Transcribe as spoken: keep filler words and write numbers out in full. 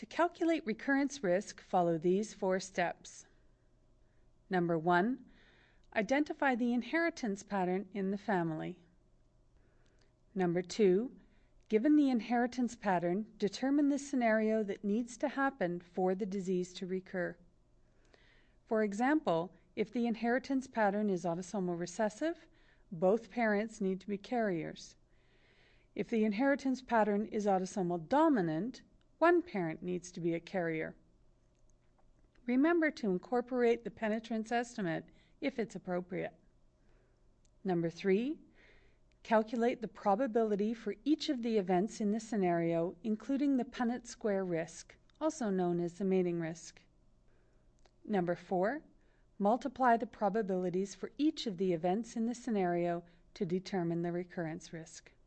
To calculate recurrence risk, follow these four steps. Number one, identify the inheritance pattern in the family. Number two, given the inheritance pattern, determine the scenario that needs to happen for the disease to recur. For example, if the inheritance pattern is autosomal recessive, both parents need to be carriers. If the inheritance pattern is autosomal dominant, one parent needs to be a carrier. Remember to incorporate the penetrance estimate if it's appropriate. Number three, calculate the probability for each of the events in the scenario, including the Punnett square risk, also known as the mating risk. Number four, multiply the probabilities for each of the events in the scenario to determine the recurrence risk.